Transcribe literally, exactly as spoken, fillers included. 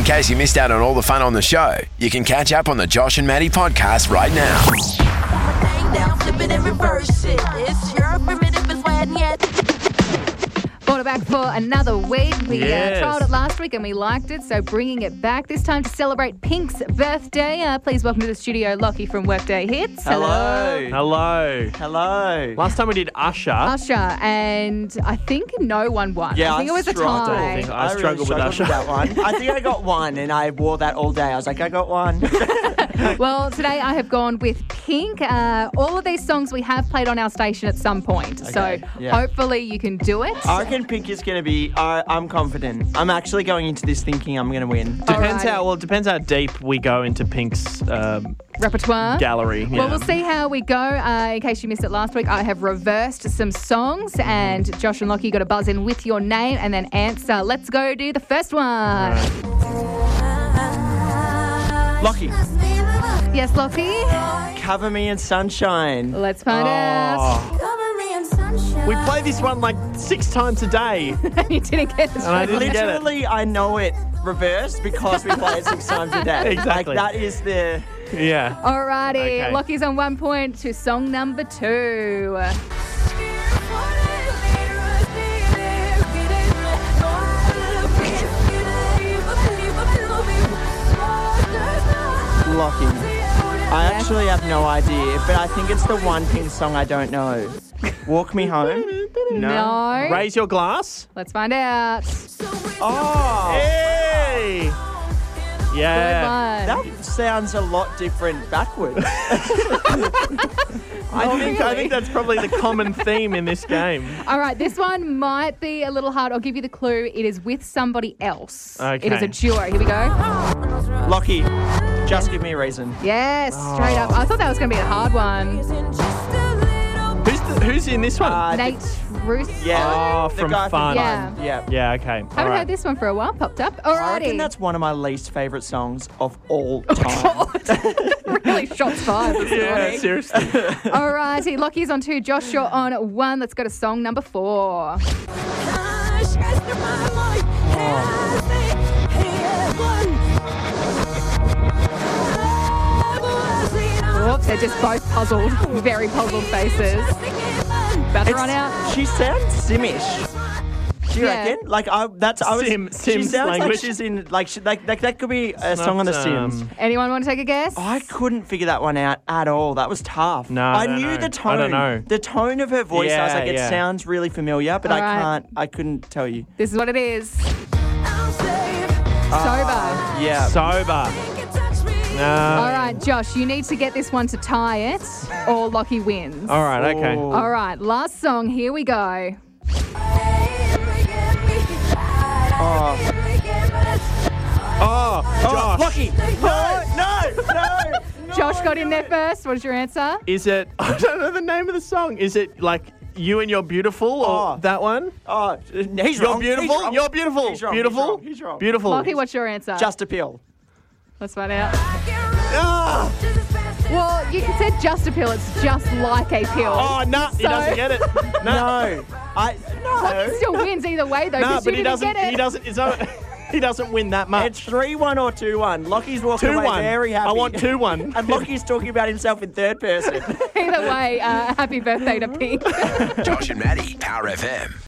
case you missed out on all the fun on the show, you can catch up on the Josh and Maddie podcast right now. Down, flip it and reverse it. It's your primitive is when yet. Brought it back for another week. We Yes. uh, trialled it last week and we liked it, so bringing it back this time to celebrate Pink's birthday. Uh, please welcome to the studio Lockie from Workday Hits. Hello. Hello. Hello. Last time we did Usher. Usher, and I think no one won. Yeah, I think I it was a struggled. tie. I think I really struggled with Usher. that one. I think I got one, and I wore that all day. I was like, I got one. Well, today I have gone with Pink. Uh, all of these songs we have played on our station at some point, so Okay, yeah. hopefully you can do it. I reckon Pink is going to be. I I'm confident. I'm actually going into this thinking I'm going to win. Depends Alrighty. how well. It depends how deep we go into Pink's um, Repertoire. gallery. Well, yeah. we'll see how we go. Uh, in case you missed it last week, I have reversed some songs, and Josh and Lockie got to buzz in with your name and then answer. Let's go do the first one. Lockie, Yes, Lockie? cover me in sunshine. Let's find out. Oh. We play this one like six times a day. You didn't get it. And I didn't get it. Literally, I know it reversed because we play it six times a day. Exactly. Like that is the. Yeah. Alrighty, Okay. Lockie's on one point to song number two. Lockie. I actually have no idea, but I think it's the one Pink song I don't know. Walk Me Home? No. Raise your glass. Let's find out. Oh! Hey. Good Yeah. one. That sounds a lot different backwards. I think I really. think that's probably the common theme in this game. All right, this one might be a little hard. I'll give you the clue. It is with somebody else. Okay. It is a duo. Here we go. Lockie, just give me a reason. Yes, straight up. I thought that was going to be a hard one. Who's the, who's in this one? Uh, Nate Ruth. Yeah. Oh, the from guy Fun. Yeah. Yeah. yeah. Okay. All Haven't right. heard this one for a while. Popped up. I reckon Alrighty. that's one of my least favourite songs of all time. Really shots fired this Yeah. morning. Seriously. Alrighty, Lockie's on two, Josh, you're on one. Let's go to song number four. Whoops, they're just both puzzled, very puzzled faces. About to run out. She sounds Simish. Do you Yeah. reckon? Like I, that's I was. Sim- she Sims sounds language. like she's in like she, like, like that could be a song on The Not, Sims. um, Anyone want to take a guess? I couldn't figure that one out at all. That was tough. No, I no, knew no. the I tone. don't know. The tone of her voice. I was Yeah, like, it yeah. sounds really familiar, but All I right. can't. I couldn't tell you. This is what it is. Sober. Yeah. Sober. No. All right, Josh, you need to get this one to tie it, or Lockie wins. All right. Okay. Oh. All right, last song. Here we go. Oh. Oh, Josh. Lockie. No. No. No. no Josh got in there first. What is your answer? Is it? I don't know the name of the song. Is it like You and You're Beautiful or Oh. that one? Oh, he's You're wrong. beautiful. He's wrong. You're beautiful. He's wrong. Beautiful. He's wrong. He's wrong. Beautiful. Lockie, what's your answer? Just a pill. Let's find out. Ah. Well, you said just a pill. It's just like a pill. Oh no, he So- doesn't get it. No. No. I no. Lockie still wins either way, though, No, because but you he didn't doesn't. get it. He doesn't. It's not, he doesn't win that much. It's three one or two one. Lockie's walking two away one. very happy. I want two one. And Lockie's talking about himself in third person. Either way, uh, happy birthday to Pink. Josh and Maddie, Power F M.